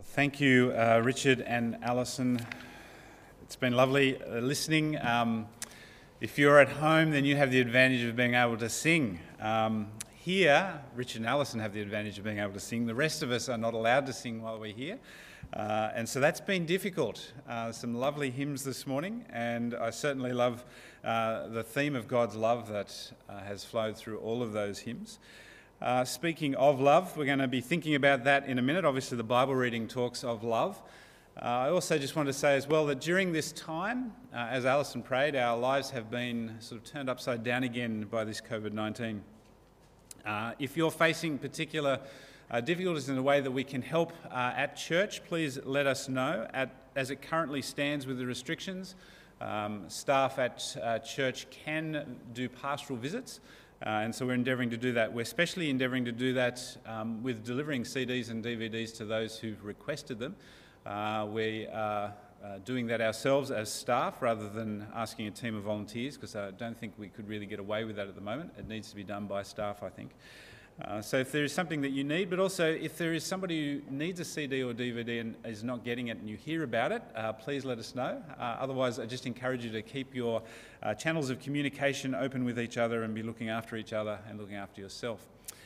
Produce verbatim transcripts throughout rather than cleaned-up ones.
Thank you, uh, Richard and Alison. It's been lovely uh, listening. Um, if you're at home, then you have the advantage of being able to sing. Um, here, Richard and Alison have the advantage of being able to sing. The rest of us are not allowed to sing while we're here. Uh, and so that's been difficult. Uh, some lovely hymns this morning, and I certainly love uh, the theme of God's love that uh, has flowed through all of those hymns. Uh, speaking of love, we're going to be thinking about that in a minute. Obviously, the Bible reading talks of love. Uh, I also just want to say as well that during this time, uh, as Alison prayed, our lives have been sort of turned upside down again by this covid nineteen. Uh, if you're facing particular uh, difficulties in the way that we can help uh, at church, please let us know. At, as it currently stands with the restrictions, um, staff at uh, church can do pastoral visits. Uh, and so we're endeavouring to do that. We're especially endeavouring to do that um, with delivering C Ds and D V Ds to those who've requested them. Uh, we are uh, doing that ourselves as staff rather than asking a team of volunteers, because I don't think we could really get away with that at the moment. It needs to be done by staff, I think. Uh, so if there is something that you need, but also if there is somebody who needs a C D or D V D and is not getting it and you hear about it, uh, please let us know. Uh, otherwise, I just encourage you to keep your uh, channels of communication open with each other and be looking after each other and looking after yourself.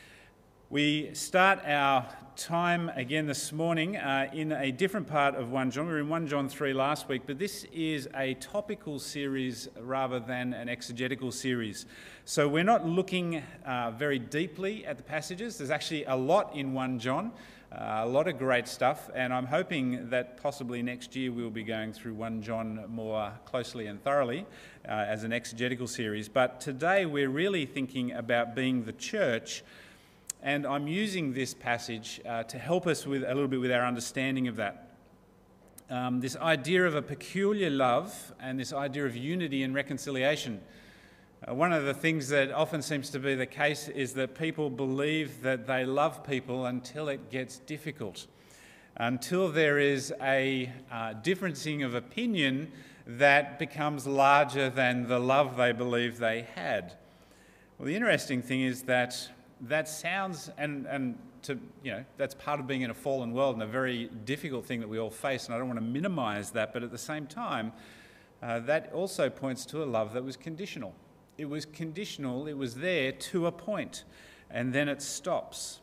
We start our time again this morning uh, in a different part of First John. We were in First John three last week, but this is a topical series rather than an exegetical series. So we're not looking uh, very deeply at the passages. There's actually a lot in First John, uh, a lot of great stuff, and I'm hoping that possibly next year we'll be going through First John more closely and thoroughly uh, as an exegetical series. But today we're really thinking about being the church. And I'm using this passage uh, to help us with a little bit with our understanding of that. Um, this idea of a peculiar love and this idea of unity and reconciliation. Uh, one of the things that often seems to be the case is that people believe that they love people until it gets difficult, until there is a uh, differencing of opinion that becomes larger than the love they believe they had. Well, the interesting thing is that That sounds, and, and to, you know, that's part of being in a fallen world and a very difficult thing that we all face, and I don't want to minimise that, but at the same time, uh, that also points to a love that was conditional. It was conditional, it was there to a point, and then it stops.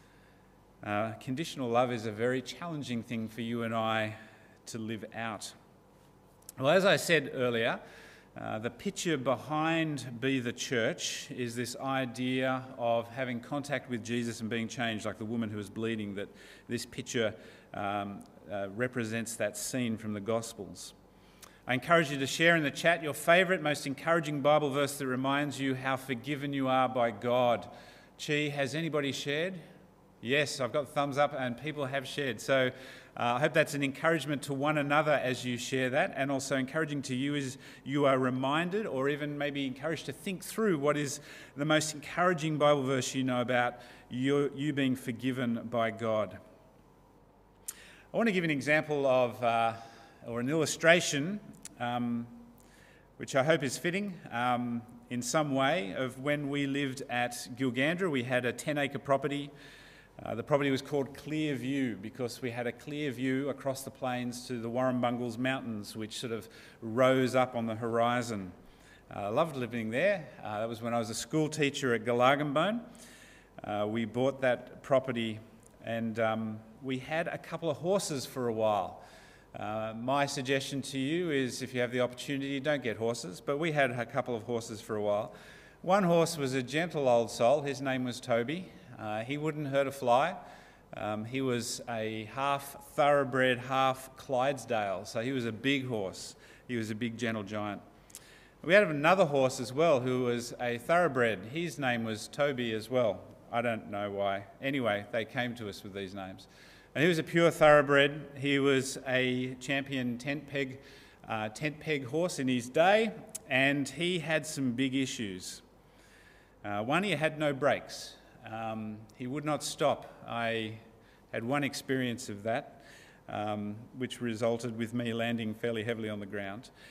Uh, conditional love is a very challenging thing for you and I to live out. Well, as I said earlier, Uh, the picture behind Be the Church is this idea of having contact with Jesus and being changed, like the woman who was bleeding, that this picture um, uh, represents that scene from the Gospels. I encourage you to share in the chat your favourite, most encouraging Bible verse that reminds you how forgiven you are by God. Chi, has anybody shared? Yes, I've got thumbs up and people have shared. So uh, I hope that's an encouragement to one another as you share that, and also encouraging to you as you are reminded or even maybe encouraged to think through what is the most encouraging Bible verse you know about you, you being forgiven by God. I want to give an example of, uh, or an illustration, um, which I hope is fitting um, in some way, of when we lived at Gilgandra. We had a ten acre property. Uh, the property was called Clear View because we had a clear view across the plains to the Warrumbungles Mountains, which sort of rose up on the horizon. Uh, I loved living there. Uh, that was when I was a school teacher at Galargambone. Uh, we bought that property and um, we had a couple of horses for a while. Uh, my suggestion to you is, if you have the opportunity, don't get horses, but we had a couple of horses for a while. One horse was a gentle old soul. His name was Toby. Uh, he wouldn't hurt a fly. Um, he was a half thoroughbred, half Clydesdale, so he was a big horse. He was a big, gentle giant. We had another horse as well who was a thoroughbred. His name was Toby as well. I don't know why. Anyway, they came to us with these names. And he was a pure thoroughbred. He was a champion tent peg, uh, tent peg horse in his day, and he had some big issues. Uh, one, he had no brakes. Um, he would not stop. I had one experience of that, um, which resulted with me landing fairly heavily on the ground. But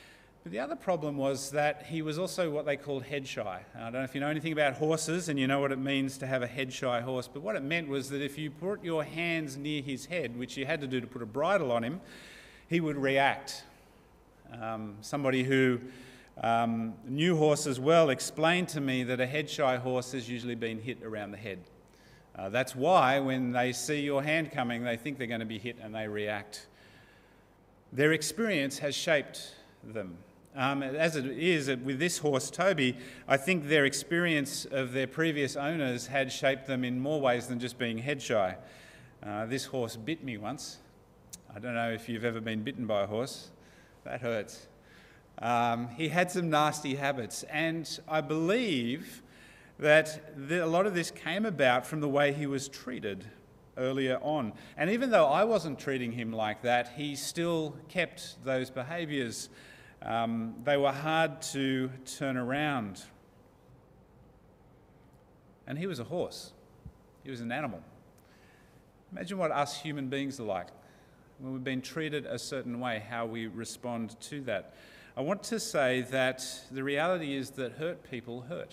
But the other problem was that he was also what they called head shy. I don't know if you know anything about horses and you know what it means to have a head shy horse, but what it meant was that if you put your hands near his head, which you had to do to put a bridle on him, he would react. Um, somebody who um, knew horses well explained to me that a head shy horse has usually been hit around the head. Uh, that's why when they see your hand coming, they think they're going to be hit and they react. Their experience has shaped them. Um, as it is with this horse, Toby, I think their experience of their previous owners had shaped them in more ways than just being head shy. Uh, this horse bit me once. I don't know if you've ever been bitten by a horse. That hurts. Um, he had some nasty habits, and I believe that the, a lot of this came about from the way he was treated earlier on. And even though I wasn't treating him like that, he still kept those behaviours. Um, they were hard to turn around. And he was a horse. He was an animal. Imagine what us human beings are like. When we've been treated a certain way, how we respond to that. I want to say that the reality is that hurt people hurt.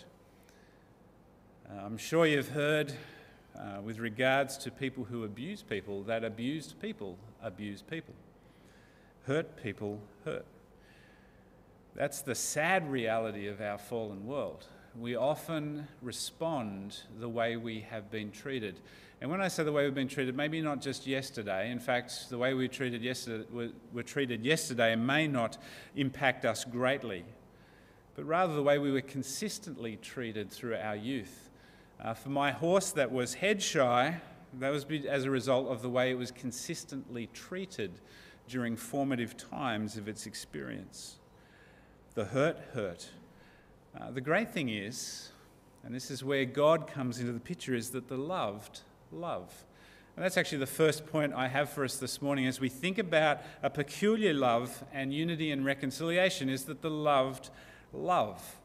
Uh, I'm sure you've heard, uh, with regards to people who abuse people, that abused people abuse people. Hurt people hurt. That's the sad reality of our fallen world. We often respond the way we have been treated. And when I say the way we've been treated, maybe not just yesterday. In fact, the way we treated yesterday, were, were treated yesterday may not impact us greatly, but rather the way we were consistently treated through our youth. Uh, for my horse that was head shy, that was as a result of the way it was consistently treated during formative times of its experience. The hurt hurt. Uh, the great thing is, and this is where God comes into the picture, is that the loved love. And that's actually the first point I have for us this morning as we think about a peculiar love and unity and reconciliation, is that the loved love.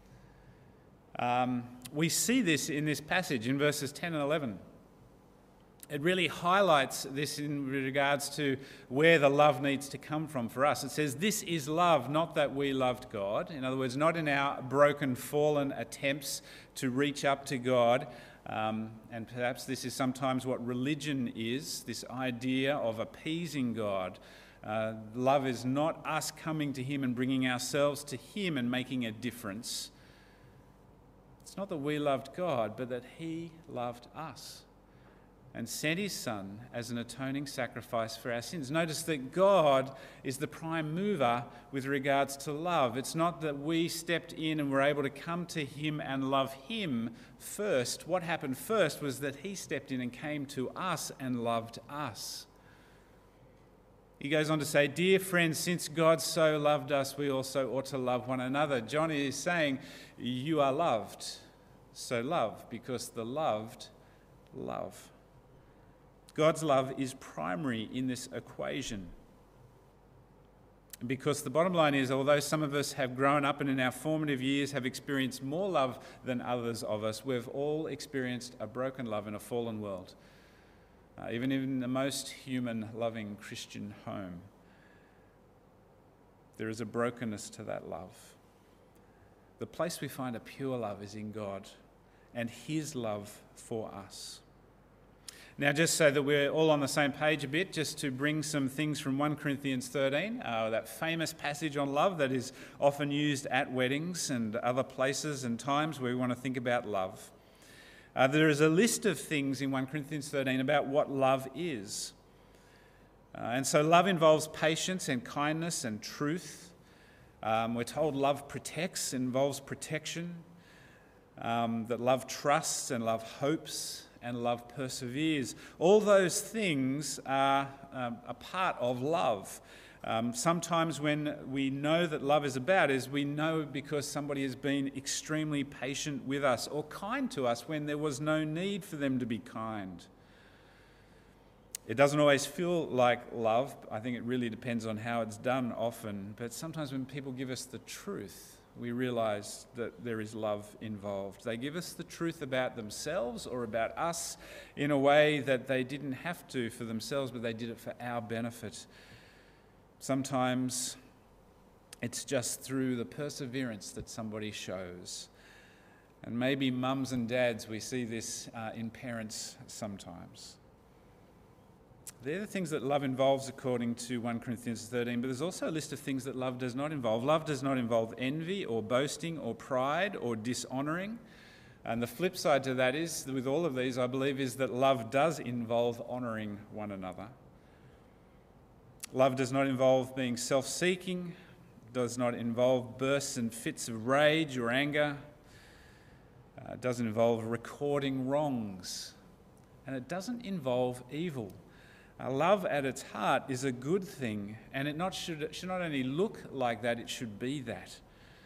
Um, we see this in this passage in verses ten and eleven. It really highlights this in regards to where the love needs to come from for us. It says, this is love, not that we loved God. In other words, not in our broken, fallen attempts to reach up to God. Um, and perhaps this is sometimes what religion is, this idea of appeasing God. Uh, love is not us coming to him and bringing ourselves to him and making a difference. It's not that we loved God, but that he loved us and sent his son as an atoning sacrifice for our sins. Notice that God is the prime mover with regards to love. It's not that we stepped in and were able to come to him and love him first. What happened first was that he stepped in and came to us and loved us. He goes on to say, dear friends, since God so loved us, we also ought to love one another. John is saying, you are loved, so love, because the loved love. God's love is primary in this equation. Because the bottom line is, although some of us have grown up and in our formative years have experienced more love than others of us, we've all experienced a broken love in a fallen world. Uh, even in the most human, loving Christian home, there is a brokenness to that love. The place we find a pure love is in God and his love for us. Now, just so that we're all on the same page a bit, just to bring some things from First Corinthians thirteen, uh, that famous passage on love that is often used at weddings and other places and times where we want to think about love. Uh, there is a list of things in First Corinthians thirteen about what love is. Uh, and so love involves patience and kindness and truth. Um, we're told love protects, involves protection, um, that love trusts and love hopes, and love perseveres. All those things are um, a part of love. Um, sometimes when we know that love is about is we know because somebody has been extremely patient with us or kind to us when there was no need for them to be kind. It doesn't always feel like love. I think it really depends on how it's done often. But sometimes when people give us the truth, we realise that there is love involved. They give us the truth about themselves or about us in a way that they didn't have to for themselves, but they did it for our benefit. Sometimes It's just through the perseverance that somebody shows. And maybe mums and dads, we see this uh, in parents sometimes. They're the things that love involves according to First Corinthians thirteen, but there's also a list of things that love does not involve. Love does not involve envy or boasting or pride or dishonouring. And the flip side to that is, with all of these, I believe, is that love does involve honouring one another. Love does not involve being self-seeking, does not involve bursts and fits of rage or anger. Uh, it doesn't involve recording wrongs. And it doesn't involve evil. Uh, love at its heart is a good thing, and it not should, it should not only look like that, it should be that.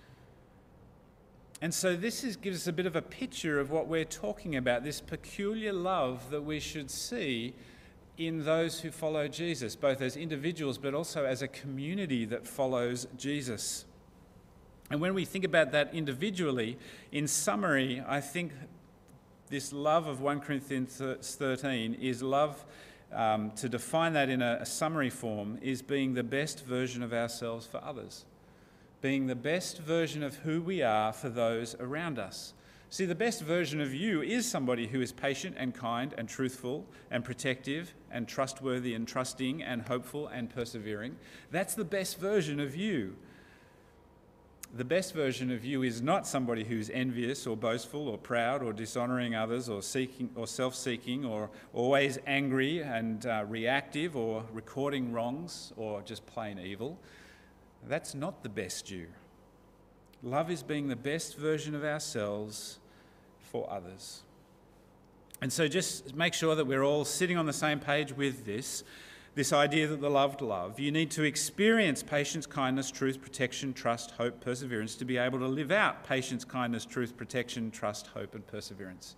And so this is, gives us a bit of a picture of what we're talking about, this peculiar love that we should see in those who follow Jesus, both as individuals but also as a community that follows Jesus. And when we think about that individually, in summary, I think this love of First Corinthians thirteen is love, um, to define that in a, a summary form, is being the best version of ourselves for others. Being the best version of who we are for those around us. See, the best version of you is somebody who is patient and kind and truthful and protective and trustworthy and trusting and hopeful and persevering. That's the best version of you. The best version of you is not somebody who's envious or boastful or proud or dishonouring others or seeking or self-seeking or always angry and uh, reactive or recording wrongs or just plain evil. That's not the best you. Love is being the best version of ourselves for others. And so just make sure that we're all sitting on the same page with this, this idea that the loved love. You need to experience patience, kindness, truth, protection, trust, hope, perseverance to be able to live out patience, kindness, truth, protection, trust, hope, and perseverance.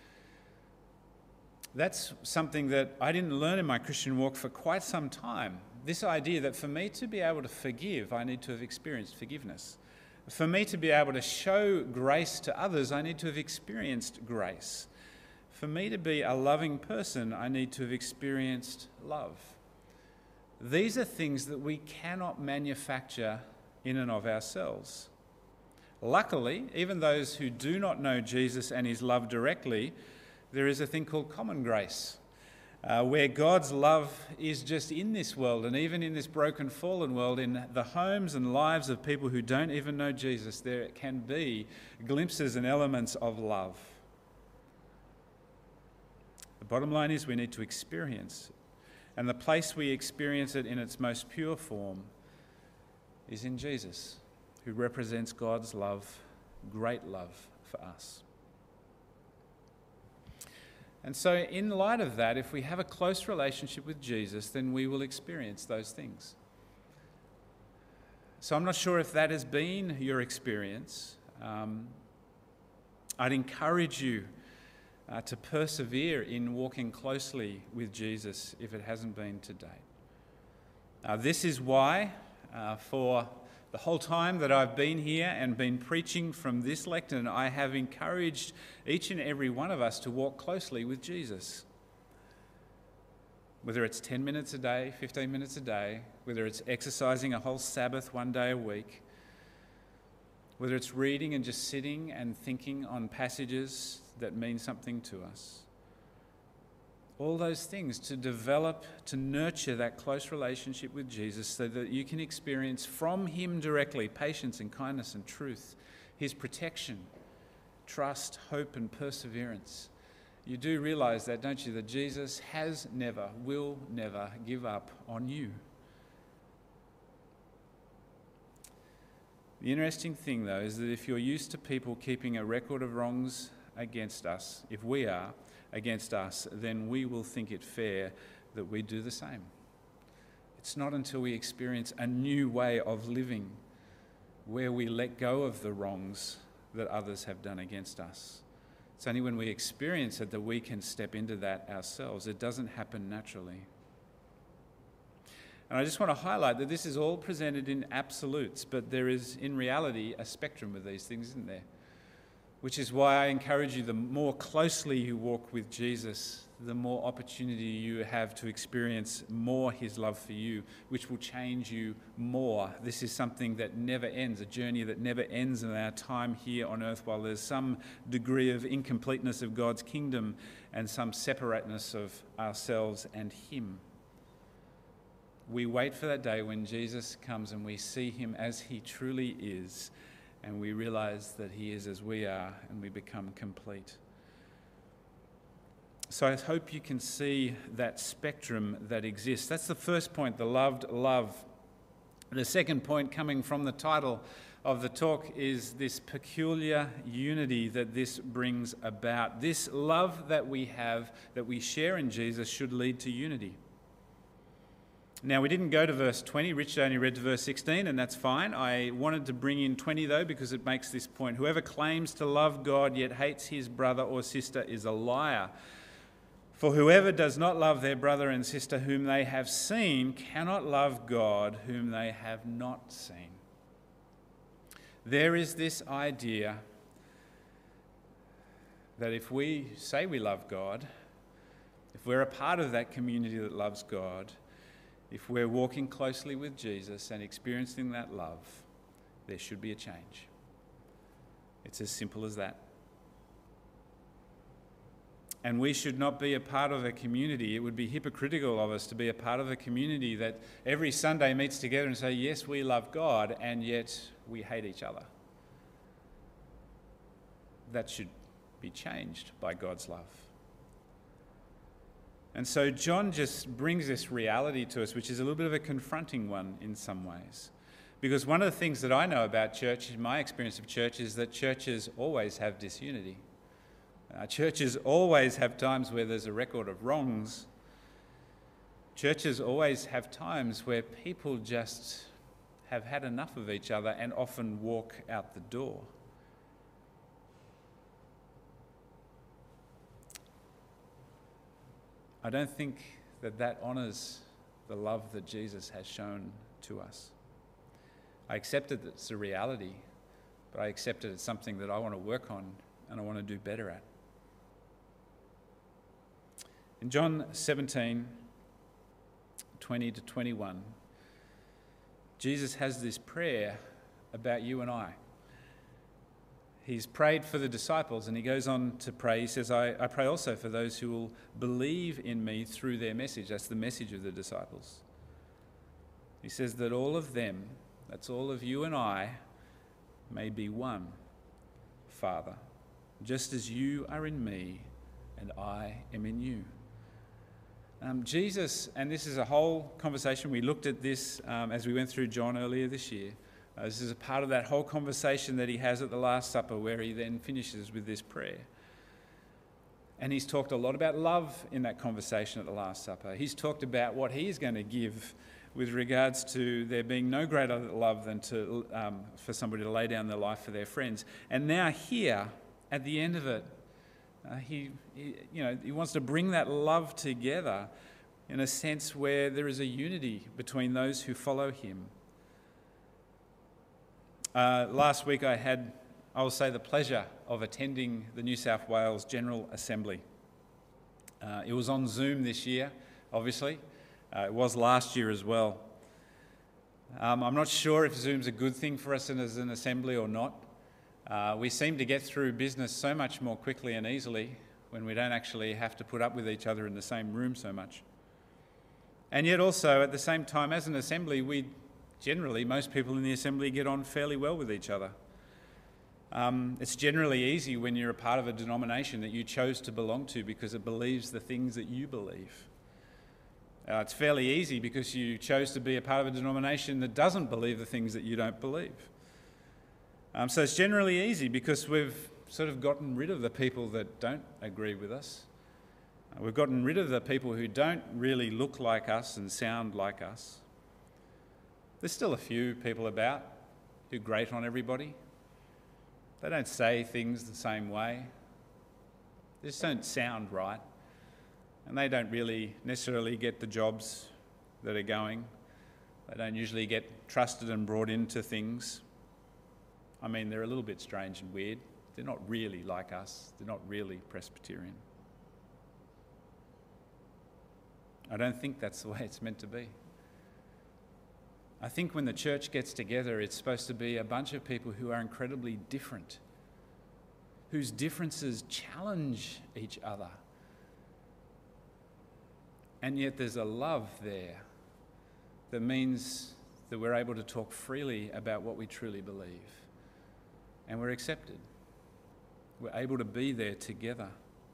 That's something that I didn't learn in my Christian walk for quite some time. This idea that for me to be able to forgive, I need to have experienced forgiveness. For me to be able to show grace to others, I need to have experienced grace. For me to be a loving person, I need to have experienced love. These are things that we cannot manufacture in and of ourselves. Luckily, even those who do not know Jesus and his love directly, there is a thing called common grace. Uh, where God's love is just in this world, and even in this broken, fallen world, in the homes and lives of people who don't even know Jesus, there can be glimpses and elements of love. The bottom line is we need to experience it. And the place we experience it in its most pure form is in Jesus, who represents God's love, great love for us. And so in light of that, if we have a close relationship with Jesus, then we will experience those things. So I'm not sure if that has been your experience. Um, I'd encourage you uh, to persevere in walking closely with Jesus if it hasn't been to date. Uh, this is why, uh, for the whole time that I've been here and been preaching from this lectern, I have encouraged each and every one of us to walk closely with Jesus. Whether it's ten minutes a day, fifteen minutes a day, whether it's exercising a whole Sabbath one day a week, whether it's reading and just sitting and thinking on passages that mean something to us. All those things to develop, to nurture that close relationship with Jesus so that you can experience from him directly patience and kindness and truth, his protection, trust, hope and perseverance. You do realise that, don't you, that Jesus has never, will never give up on you. The interesting thing, though, is that if you're used to people keeping a record of wrongs against us, if we are, against us, then we will think it fair that we do the same. It's not until we experience a new way of living where we let go of the wrongs that others have done against us. It's only when we experience it that we can step into that ourselves. It doesn't happen naturally. And I just want to highlight that this is all presented in absolutes, but there is, in reality, a spectrum of these things, isn't there? which is why I encourage you, the more closely you walk with Jesus, the more opportunity you have to experience more his love for you, which will change you more. This is something that never ends, a journey that never ends in our time here on earth, while there's some degree of incompleteness of God's kingdom and some separateness of ourselves and him. We wait for that day when Jesus comes and we see him as he truly is, and we realize that he is as we are, and we become complete. So I hope you can see that spectrum that exists. That's the first point, the loved love. The second point, coming from the title of the talk, is this peculiar unity that this brings about. This love that we have, that we share in Jesus, should lead to unity. Now, we didn't go to verse twenty. Richard only read to verse sixteen, and that's fine. I wanted to bring in twenty, though, because it makes this point. Whoever claims to love God yet hates his brother or sister is a liar. For whoever does not love their brother and sister whom they have seen cannot love God whom they have not seen. There is this idea that if we say we love God, if we're a part of that community that loves God, if we're walking closely with Jesus and experiencing that love, there should be a change. It's as simple as that. And we should not be a part of a community. It would be hypocritical of us to be a part of a community that every Sunday meets together and say, yes, we love God, and yet we hate each other. That should be changed by God's love. And so John just brings this reality to us, which is a little bit of a confronting one in some ways. Because one of the things that I know about church, in my experience of church, is that churches always have disunity. Uh, churches always have times where there's a record of wrongs. Churches always have times where people just have had enough of each other and often walk out the door. I don't think that that honours the love that Jesus has shown to us. I accept that it's a reality, but I accept that it's something that I want to work on and I want to do better at. In John seventeen, twenty to twenty-one, Jesus has this prayer about you and I. He's prayed for the disciples, and he goes on to pray. He says, I, I pray also for those who will believe in me through their message. That's the message of the disciples. He says that all of them, that's all of you and I, may be one, Father, just as you are in me and I am in you. Um, Jesus, and this is a whole conversation, we looked at this um, as we went through John earlier this year. Uh, this is a part of that whole conversation that he has at the Last Supper, where he then finishes with this prayer. And he's talked a lot about love in that conversation at the Last Supper. He's talked about what he's going to give with regards to there being no greater love than to um, for somebody to lay down their life for their friends. And now here, at the end of it, uh, he, he, you know, he wants to bring that love together in a sense where there is a unity between those who follow him. Uh, last week I had, I will say, the pleasure of attending the New South Wales General Assembly. Uh, it was on Zoom this year, obviously. Uh, it was last year as well. Um, I'm not sure if Zoom's a good thing for us as an assembly or not. Uh, we seem to get through business so much more quickly and easily when we don't actually have to put up with each other in the same room so much. And yet also, at the same time, as an assembly, we generally, most people in the assembly get on fairly well with each other. Um, it's generally easy when you're a part of a denomination that you chose to belong to because it believes the things that you believe. Uh, it's fairly easy because you chose to be a part of a denomination that doesn't believe the things that you don't believe. Um, so it's generally easy because we've sort of gotten rid of the people that don't agree with us. Uh, we've gotten rid of the people who don't really look like us and sound like us. There's still a few people about who grate on everybody. They don't say things the same way. They just don't sound right. And they don't really necessarily get the jobs that are going. They don't usually get trusted and brought into things. I mean, they're a little bit strange and weird, They're not really like us. They're not really Presbyterian. I don't think that's the way it's meant to be. I think when the church gets together, it's supposed to be a bunch of people who are incredibly different, whose differences challenge each other. And yet there's a love there that means that we're able to talk freely about what we truly believe. And we're accepted. We're able to be there together.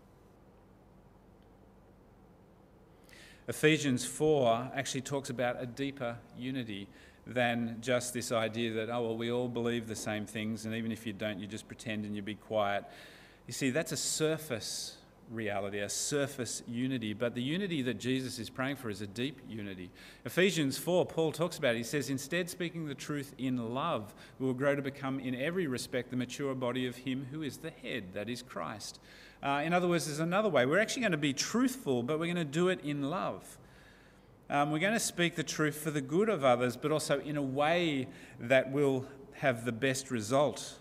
Ephesians four actually talks about a deeper unity than just this idea that, oh, well, we all believe the same things, and even if you don't, you just pretend and you be quiet. You see, that's a surface reality, a surface unity, but the unity that Jesus is praying for is a deep unity. Ephesians four, Paul talks about it. He says, instead, speaking the truth in love, we will grow to become in every respect the mature body of him who is the head, that is Christ. Uh, in other words, there's another way. We're actually going to be truthful, but we're going to do it in love. Um, we're going to speak the truth for the good of others, but also in a way that will have the best result.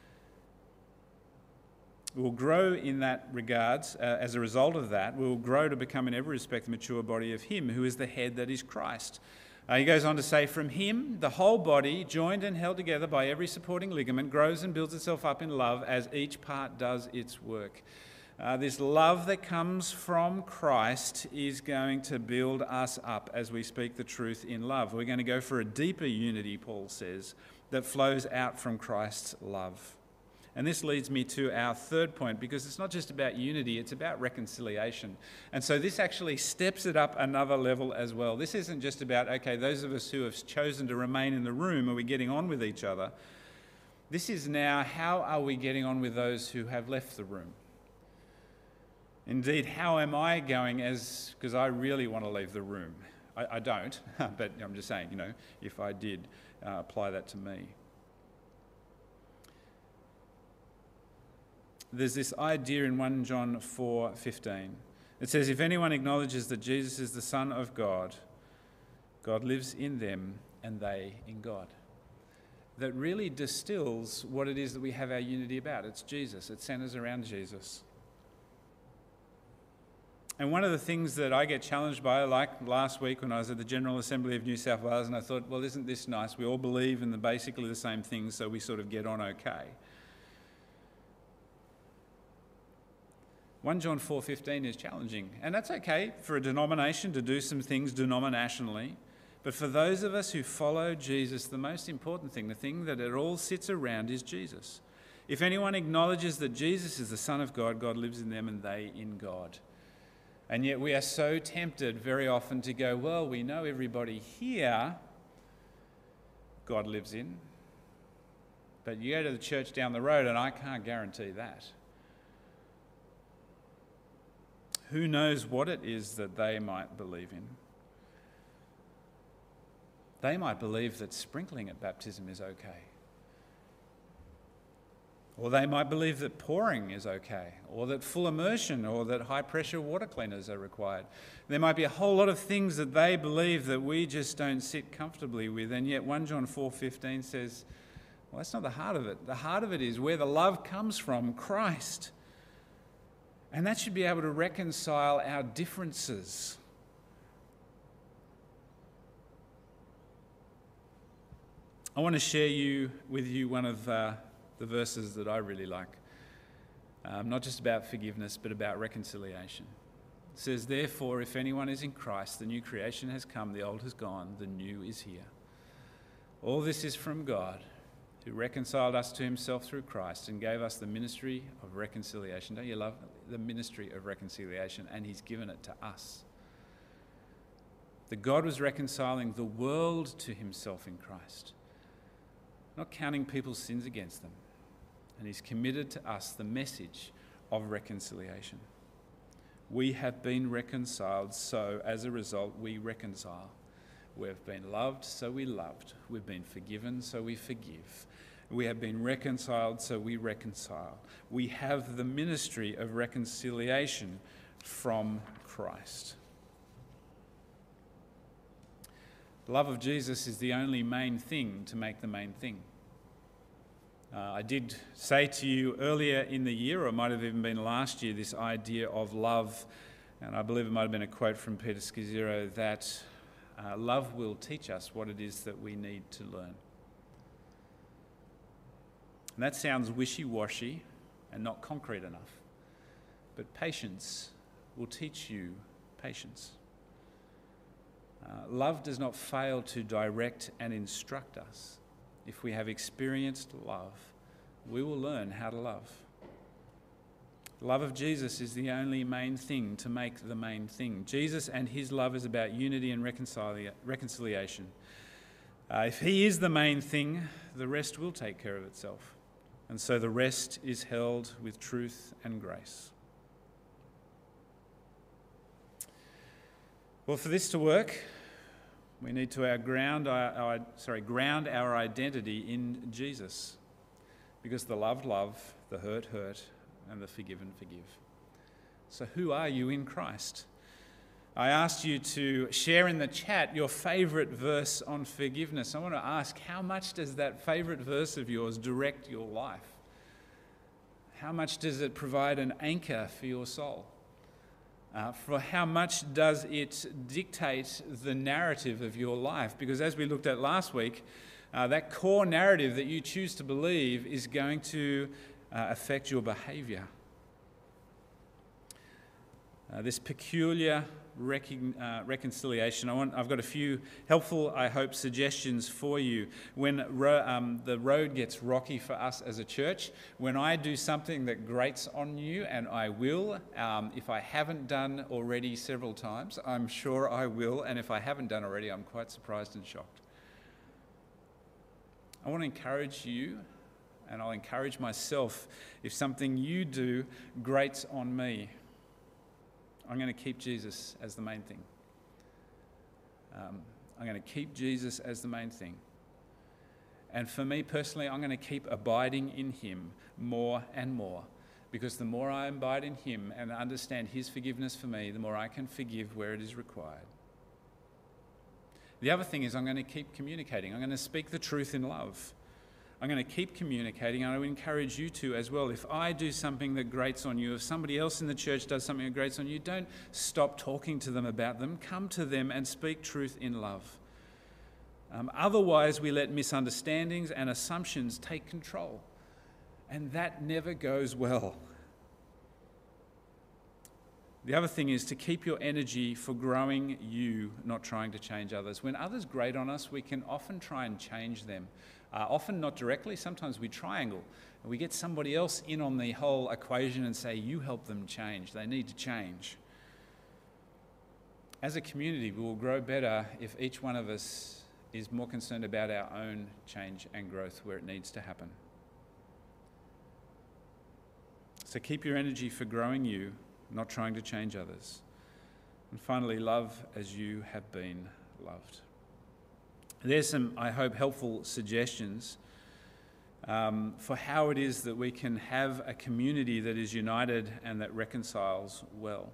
We will grow in that regards. Uh, as a result of that, we will grow to become in every respect the mature body of him who is the head, that is Christ. Uh, he goes on to say, from him, the whole body, joined and held together by every supporting ligament, grows and builds itself up in love as each part does its work. Uh, this love that comes from Christ is going to build us up as we speak the truth in love. We're going to go for a deeper unity, Paul says, that flows out from Christ's love. And this leads me to our third point, because it's not just about unity, it's about reconciliation. And so this actually steps it up another level as well. This isn't just about, okay, those of us who have chosen to remain in the room, are we getting on with each other? This is now, how are we getting on with those who have left the room? Indeed, how am I going as, because I really want to leave the room. I, I don't, but I'm just saying, you know, if I did, uh, apply that to me. There's this idea in First John four fifteen. It says, if anyone acknowledges that Jesus is the Son of God, God lives in them and they in God. That really distills what it is that we have our unity about. It's Jesus. It centers around Jesus. And one of the things that I get challenged by, like last week when I was at the General Assembly of New South Wales, and I thought, well, isn't this nice? We all believe in the basically the same things, so we sort of get on okay. First John four fifteen is challenging, and that's okay for a denomination to do some things denominationally, but for those of us who follow Jesus, the most important thing, the thing that it all sits around, is Jesus. If anyone acknowledges that Jesus is the Son of God, God lives in them and they in God. And yet we are so tempted very often to go, well, we know everybody here God lives in, but you go to the church down the road and I can't guarantee that. Who knows what it is that they might believe in? They might believe that sprinkling at baptism is okay. Or they might believe that pouring is okay, or that full immersion, or that high-pressure water cleaners are required. There might be a whole lot of things that they believe that we just don't sit comfortably with, and yet First John four fifteen says, well, that's not the heart of it. The heart of it is where the love comes from, Christ. And that should be able to reconcile our differences. I want to share you with you one of uh, the verses that I really like. Um, not just about forgiveness, but about reconciliation. It says, therefore, if anyone is in Christ, the new creation has come, the old has gone, the new is here. All this is from God, who reconciled us to himself through Christ and gave us the ministry of reconciliation. Don't you love the ministry of reconciliation? And he's given it to us. That God was reconciling the world to himself in Christ, not counting people's sins against them. And he's committed to us the message of reconciliation. We have been reconciled, so as a result, we reconcile. We've been loved, so we loved. We've been forgiven, so we forgive. We have been reconciled, so we reconcile. We have the ministry of reconciliation from Christ. The love of Jesus is the only main thing to make the main thing. Uh, I did say to you earlier in the year, or it might have even been last year, this idea of love, and I believe it might have been a quote from Peter Scazzero, that uh, love will teach us what it is that we need to learn. And that sounds wishy-washy and not concrete enough, but patience will teach you patience. Uh, love does not fail to direct and instruct us. If we have experienced love, we will learn how to love. The love of Jesus is the only main thing to make the main thing. Jesus and his love is about unity and reconcilia- reconciliation. Uh, if he is the main thing, the rest will take care of itself. And so the rest is held with truth and grace. Well, for this to work, we need to our ground our, our sorry ground our identity in Jesus, because the loved love, the hurt hurt, and the forgiven forgive. So who are you in Christ? I asked you to share in the chat your favourite verse on forgiveness. I want to ask, how much does that favourite verse of yours direct your life? How much does it provide an anchor for your soul? Uh, for how much does it dictate the narrative of your life? Because as we looked at last week, uh, that core narrative that you choose to believe is going to uh, affect your behaviour. Uh, this peculiar recon, uh, reconciliation, I want, I've got a few helpful, I hope, suggestions for you. When ro- um, the road gets rocky for us as a church, when I do something that grates on you, and I will, um, if I haven't done already several times, I'm sure I will, and if I haven't done already, I'm quite surprised and shocked. I want to encourage you, and I'll encourage myself, if something you do grates on me, I'm going to keep Jesus as the main thing. Um, I'm going to keep Jesus as the main thing. And for me personally, I'm going to keep abiding in him more and more, because the more I abide in him and understand his forgiveness for me, the more I can forgive where it is required. The other thing is, I'm going to keep communicating. I'm going to speak the truth in love. I'm going to keep communicating, and I would encourage you to as well. If I do something that grates on you, if somebody else in the church does something that grates on you, don't stop talking to them about them. Come to them and speak truth in love. Um, otherwise, we let misunderstandings and assumptions take control, and that never goes well. The other thing is to keep your energy for growing you, not trying to change others. When others grate on us, we can often try and change them. Uh, often not directly, sometimes we triangle. And we get somebody else in on the whole equation and say, you help them change. They need to change. As a community, we will grow better if each one of us is more concerned about our own change and growth where it needs to happen. So keep your energy for growing you, not trying to change others. And finally, love as you have been loved. There's some, I hope, helpful suggestions um, for how it is that we can have a community that is united and that reconciles well.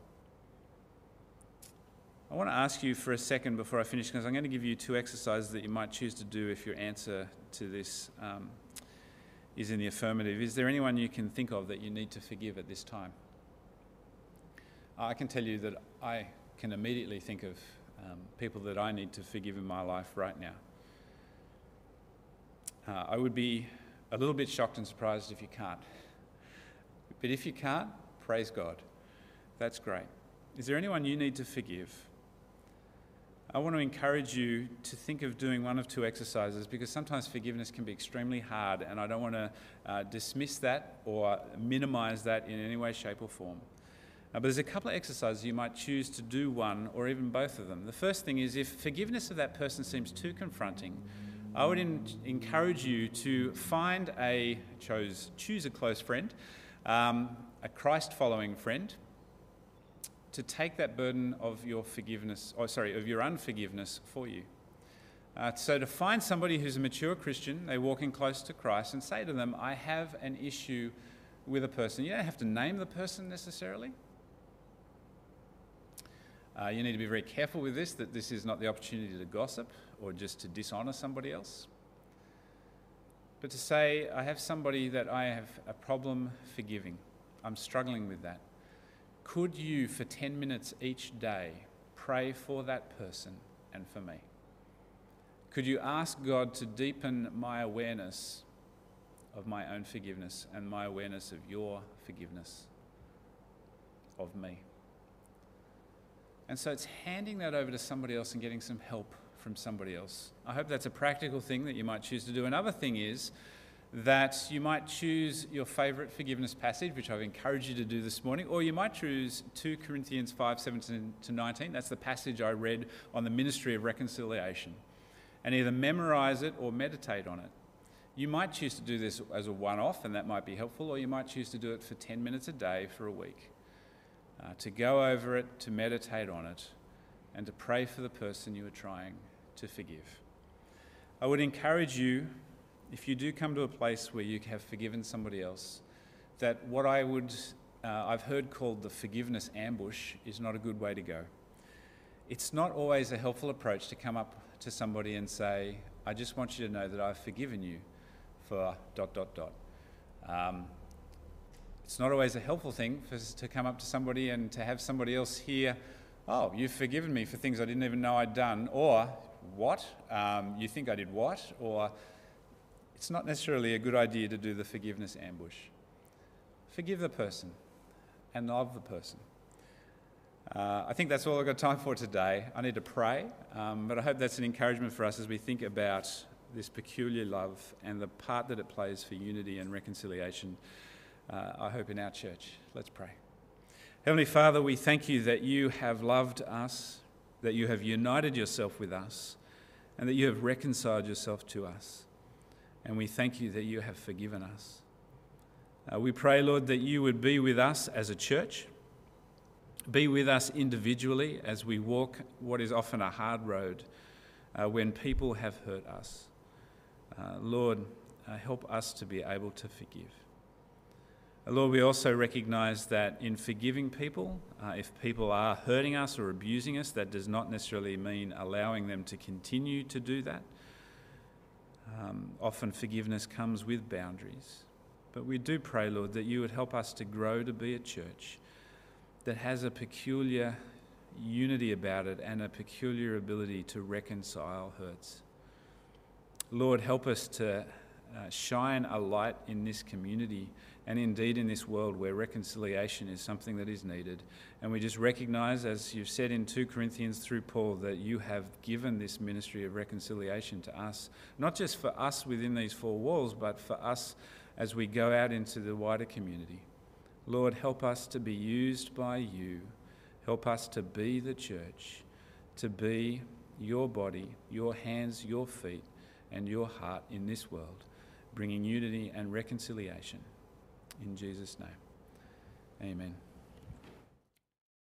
I want to ask you for a second before I finish, because I'm going to give you two exercises that you might choose to do if your answer to this um, is in the affirmative. Is there anyone you can think of that you need to forgive at this time? I can tell you that I can immediately think of um, people that I need to forgive in my life right now. Uh, I would be a little bit shocked and surprised if you can't. But if you can't, praise God. That's great. Is there anyone you need to forgive? I want to encourage you to think of doing one of two exercises, because sometimes forgiveness can be extremely hard, and I don't want to uh, dismiss that or minimise that in any way, shape or form. Uh, but there's a couple of exercises you might choose to do one or even both of them. The first thing is, if forgiveness of that person seems too confronting, I would in- encourage you to find a, chose, choose a close friend, um, a Christ-following friend, to take that burden of your forgiveness, or sorry, of your unforgiveness for you. Uh, so to find somebody who's a mature Christian, they're walking close to Christ, and say to them, I have an issue with a person. You don't have to name the person necessarily. Uh, you need to be very careful with this, that this is not the opportunity to gossip or just to dishonour somebody else. but to say, I have somebody that I have a problem forgiving. I'm struggling with that. Could you, for ten minutes each day, pray for that person and for me? Could you ask God to deepen my awareness of my own forgiveness and my awareness of your forgiveness of me? And so it's handing that over to somebody else and getting some help from somebody else. I hope that's a practical thing that you might choose to do. Another thing is that you might choose your favourite forgiveness passage, which I've encouraged you to do this morning, or you might choose two Corinthians five, seventeen to nineteen. That's the passage I read on the ministry of reconciliation. And either memorise it or meditate on it. You might choose to do this as a one-off, and that might be helpful, or you might choose to do it for ten minutes a day for a week. Uh, to go over it, to meditate on it, and to pray for the person you are trying to forgive. I would encourage you, if you do come to a place where you have forgiven somebody else, that what I would, uh, I've heard called the forgiveness ambush is not a good way to go. It's not always a helpful approach to come up to somebody and say, I just want you to know that I've forgiven you for dot, dot, dot. Um, it's not always a helpful thing for, to come up to somebody and to have somebody else hear, oh, you've forgiven me for things I didn't even know I'd done, or what? Um, you think I did what? Or it's not necessarily a good idea to do the forgiveness ambush. Forgive the person and love the person. Uh, I think that's all I've got time for today. I need to pray, um, but I hope that's an encouragement for us as we think about this peculiar love and the part that it plays for unity and reconciliation, uh, I hope, in our church. Let's pray. Heavenly Father, we thank you that you have loved us, that you have united yourself with us, and that you have reconciled yourself to us. And we thank you that you have forgiven us. Uh, we pray, Lord, that you would be with us as a church, be with us individually as we walk what is often a hard road uh, when people have hurt us. Uh, Lord, uh, help us to be able to forgive. Uh, Lord, we also recognise that in forgiving people, uh, if people are hurting us or abusing us, that does not necessarily mean allowing them to continue to do that. Um, often forgiveness comes with boundaries. But we do pray, Lord, that you would help us to grow to be a church that has a peculiar unity about it and a peculiar ability to reconcile hurts. Lord, help us to uh, shine a light in this community and indeed in this world where reconciliation is something that is needed. And we just recognise, as you've said in two Corinthians through Paul, that you have given this ministry of reconciliation to us, not just for us within these four walls, but for us as we go out into the wider community. Lord, help us to be used by you. Help us to be the church, to be your body, your hands, your feet, and your heart in this world, bringing unity and reconciliation. In Jesus' name, amen.